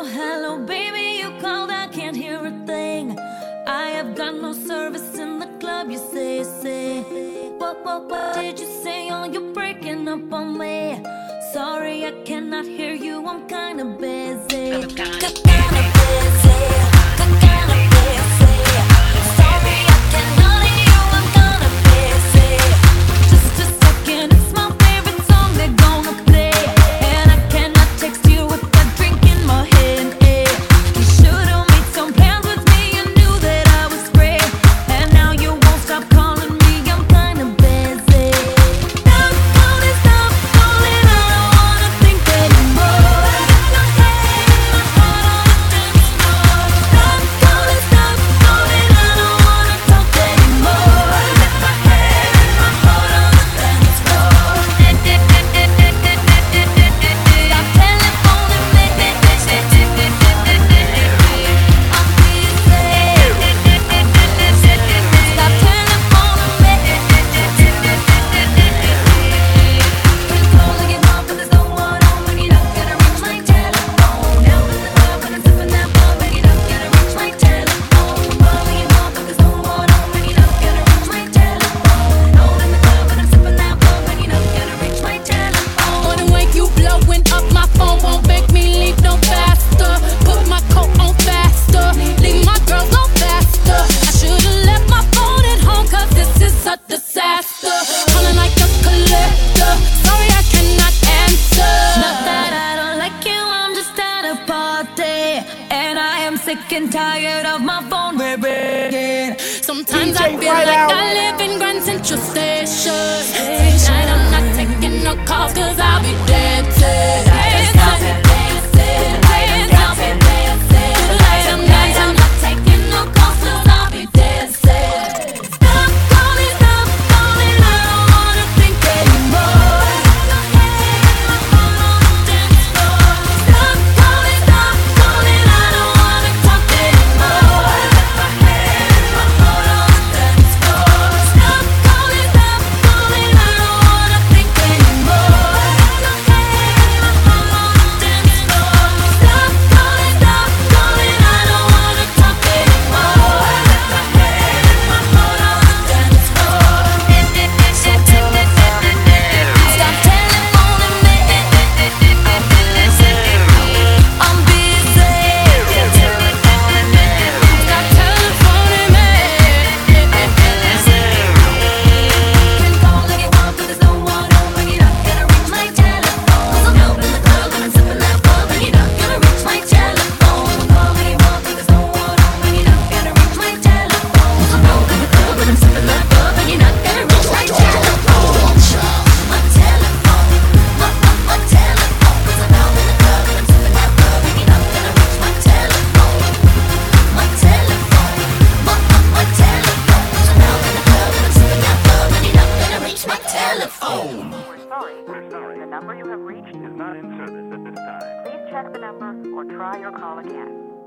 hello, baby, you called, I can't hear a thing. I have got no service in the club, you say. What did you say? Oh, you're breaking up on me. Sorry, I cannot hear you, I'm kinda busy. Kinda busy. Sorry, I cannot hear you, I'm kinda busy. Just a second, it's my favorite song they're gonna play, and I cannot text you with that drink in my hand. You should've made some plans with me, you knew that I was free, and now you won't stop calling me, I'm kinda busy. Stop calling, I don't wanna think anymore. Stop calling, I don't wanna talk anymore. Let my head and my heart on the dance floor. Stop telephoning me. I'm busy. Stop telephone me. Calling you up, but there's no one home, and you're not gonna reach my telephone. Out in the club and I'm sipping that bub, and you're not gonna reach my telephone. Calling you up, but there's no one home, and you're not gonna reach my telephone. Out in the club and I'm sipping that bub, and you're not gonna reach my telephone. On the way you blowing up, my phone won't make me leave no faster. Put my coat on faster, leave my girls on faster. I should've left my phone at home, cause this is a disaster. Calling like a collector, sorry I cannot answer. Not that I don't like you, I'm just at a party, and I am sick and tired of my phone ringing. Sometimes DJ I feel Right like Out. I live in Grand Central Station. Tonight I'm not taking no calls, cause I'll be dancing. I'm not taking no calls, cause I'll be dancing. Stop calling, I don't wanna think anymore. Stop calling, I don't wanna talk anymore. Let my head and my heart on the dance floor. Stop calling, I don't wanna think anymore. Let my head and my heart on the dance floor. Stop calling, I don't wanna talk anymore. Let my head and my heart on the dance floor. Stop telephoning me. I'm busy. Stop telephoning me. Been calling you up, but there's no one home, and you're not gonna reach my telephone. I'm out in the club and I'm sipping that bub, and you're not gonna reach my telephone. Calling you up, but there's no one home, and you're not gonna reach my telephone. I'm out in the club and I'm sipping that bub, and you're not gonna reach my telephone. My telephone, my telephone. 'Cause I'm out in the club and I'm sipping that bub, and you're not gonna reach my telephone. My telephone, my telephone. 'Cause I'm out in the club and I'm sipping that bub, and you're not gonna reach my telephone. We're sorry. The number you have reached is not in service at this time. Please check the number or try your call again.